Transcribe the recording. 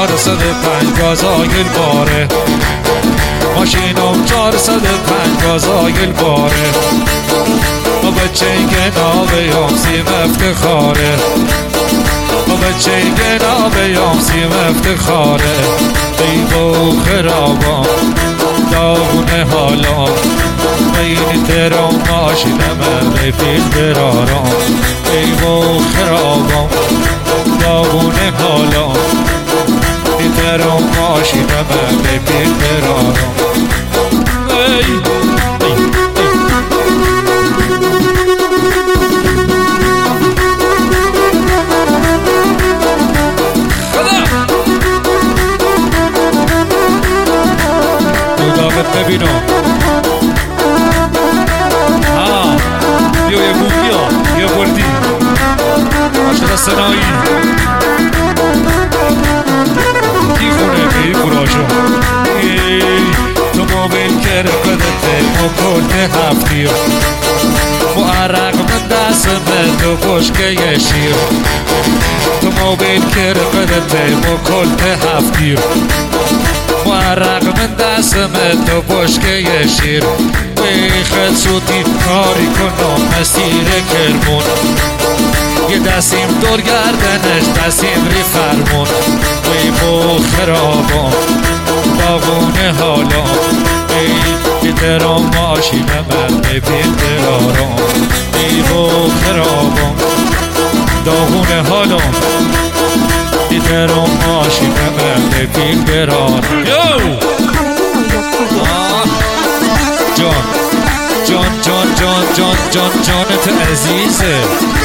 405 گازایل باره، ماشینم 405 گازایل باره. با بچه گنابیام سیم افتخاره، با بچه گنابیام سیم افتخاره. ای بو خرابام داغونه حالا، بین ترام ماشینم رفیق برارم. ای بو خرابام داغونه حالا، بین ترام ماشینم رفیق برارم. ببینم بیا یه بو بیا بردی عاشق سنایی کی خونه بی براشو تو موبیل کرده قدرته مکلت هفتی معرق من دستم تو بشکه یه شیر. تو موبیل کرده قدرته مکلت هفتی معرق من دستم تو بشکه یه شیر. بیخت سوتی کاری کنم مسیر کرمون، یه دستیم دور گردنش دستیم ری فرمون. بی بو خرابم باغونه حالا، بی درام ماشینم ببین درارم. بی بو خرابم داغونه حالا، بی درام ماشینم ببین درارم. جان جانت عزیزه